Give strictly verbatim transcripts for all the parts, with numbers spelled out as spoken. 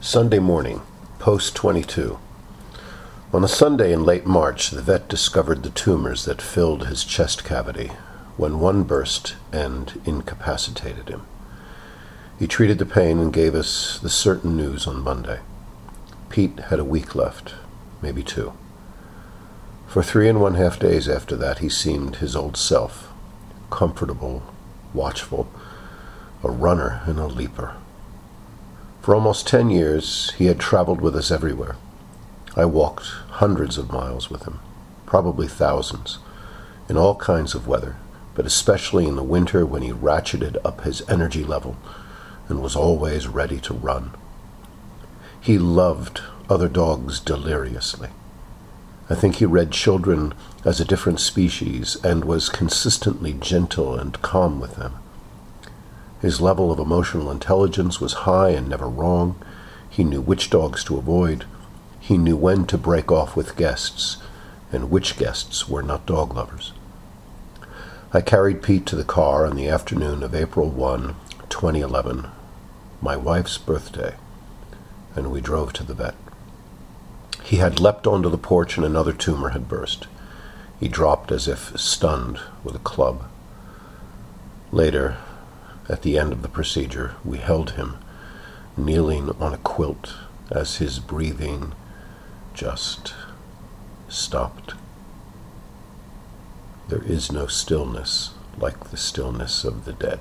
Sunday morning, post twenty-two. On a Sunday in late March, the vet discovered the tumors that filled his chest cavity, when one burst and incapacitated him. He treated the pain and gave us the certain news on Monday. Pete had a week left, maybe two. For three and one half days after that, he seemed his old self, comfortable, watchful, a runner and a leaper. For almost ten years, he had traveled with us everywhere. I walked hundreds of miles with him, probably thousands, in all kinds of weather, but especially in the winter when he ratcheted up his energy level and was always ready to run. He loved other dogs deliriously. I think he read children as a different species and was consistently gentle and calm with them. His level of emotional intelligence was high and never wrong. He knew which dogs to avoid. He knew when to break off with guests, and which guests were not dog lovers. I carried Pete to the car on the afternoon of April first, twenty eleven, my wife's birthday, and we drove to the vet. He had leapt onto the porch and another tumor had burst. He dropped as if stunned with a club. Later, at the end of the procedure, we held him, kneeling on a quilt as his breathing just stopped. There is no stillness like the stillness of the dead.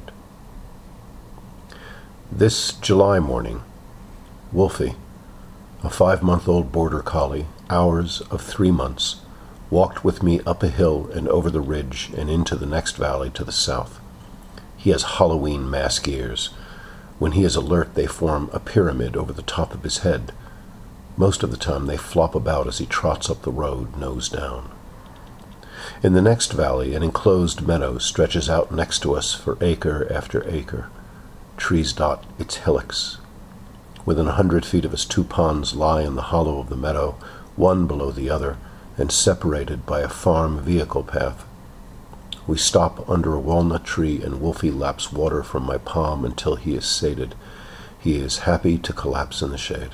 This July morning, Wolfie, a five-month-old border collie, ours of three months, walked with me up a hill and over the ridge and into the next valley to the south. He has Halloween mask ears. When he is alert, they form a pyramid over the top of his head. Most of the time they flop about as he trots up the road, nose down. In the next valley, an enclosed meadow stretches out next to us for acre after acre. Trees dot its hillocks. Within a hundred feet of us, two ponds lie in the hollow of the meadow, one below the other, and separated by a farm vehicle path. We stop under a walnut tree, and Wolfie laps water from my palm until he is sated. He is happy to collapse in the shade.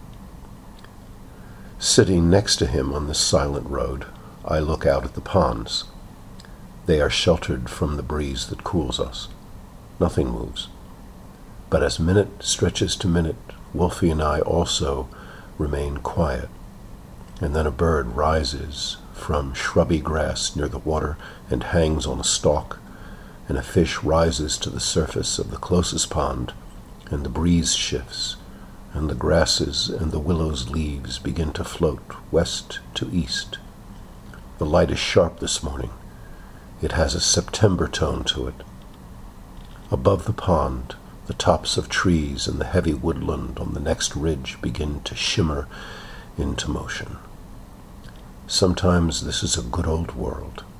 Sitting next to him on this silent road, I look out at the ponds. They are sheltered from the breeze that cools us. Nothing moves. But as minute stretches to minute, Wolfie and I also remain quiet. And then a bird rises from shrubby grass near the water and hangs on a stalk, and a fish rises to the surface of the closest pond, and the breeze shifts, and the grasses and the willow's leaves begin to float west to east. The light is sharp this morning. It has a September tone to it. Above the pond, the tops of trees and the heavy woodland on the next ridge begin to shimmer into motion. Sometimes this is a good old world.